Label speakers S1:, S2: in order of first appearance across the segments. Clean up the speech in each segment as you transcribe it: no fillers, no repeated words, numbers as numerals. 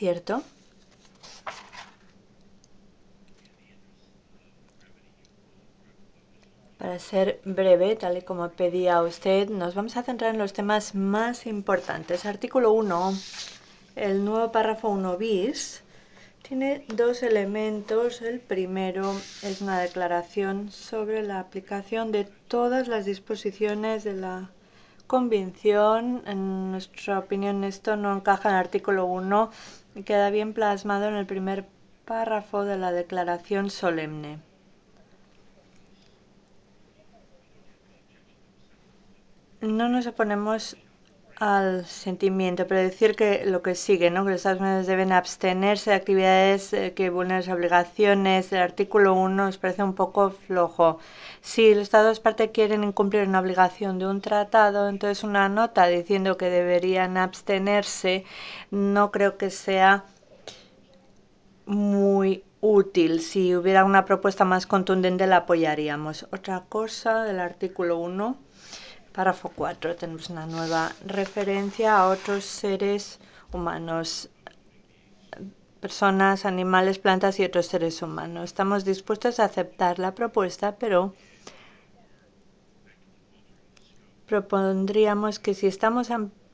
S1: cierto. Para ser breve, tal y como pedía usted, nos vamos a centrar en los temas más importantes. Artículo 1, el nuevo párrafo 1 bis, tiene dos elementos. El primero es una declaración sobre la aplicación de todas las disposiciones de la Convención. En nuestra opinión, esto no encaja en el artículo 1 y queda bien plasmado en el primer párrafo de la declaración solemne. No nos oponemos al sentimiento, pero decir que lo que sigue, ¿no? Que los Estados Unidos deben abstenerse de actividades que vulneren sus obligaciones del artículo 1 nos parece un poco flojo. Si los Estados parte quieren incumplir una obligación de un tratado, entonces una nota diciendo que deberían abstenerse no creo que sea muy útil. Si hubiera una propuesta más contundente la apoyaríamos. Otra cosa del artículo 1. Párrafo 4. Tenemos una nueva referencia a otros seres humanos, personas, animales, plantas y otros seres humanos. Estamos dispuestos a aceptar la propuesta, pero propondríamos que si estamos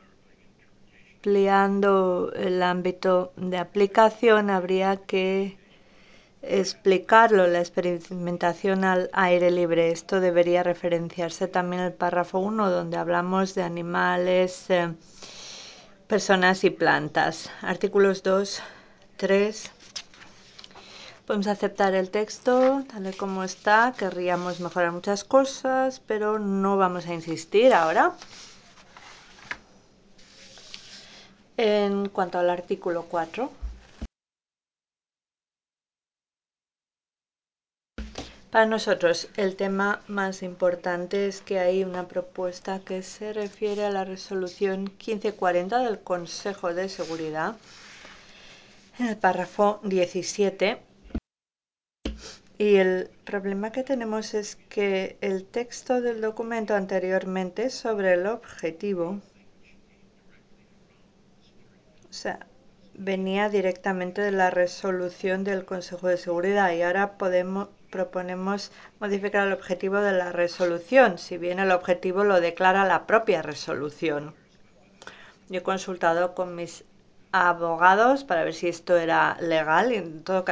S1: ampliando el ámbito de aplicación, habría que explicarlo, la experimentación al aire libre. Esto debería referenciarse también en el párrafo 1, donde hablamos de animales, personas y plantas. Artículos 2, 3. Podemos aceptar el texto tal y como está. Querríamos mejorar muchas cosas, pero no vamos a insistir ahora. En cuanto al artículo 4. Para nosotros el tema más importante es que hay una propuesta que se refiere a la resolución 1540 del Consejo de Seguridad en el párrafo 17. Y el problema que tenemos es que el texto del documento anteriormente sobre el objetivo, venía directamente de la resolución del Consejo de Seguridad y ahora proponemos modificar el objetivo de la resolución, si bien el objetivo lo declara la propia resolución. Yo he consultado con mis abogados para ver si esto era legal y en todo caso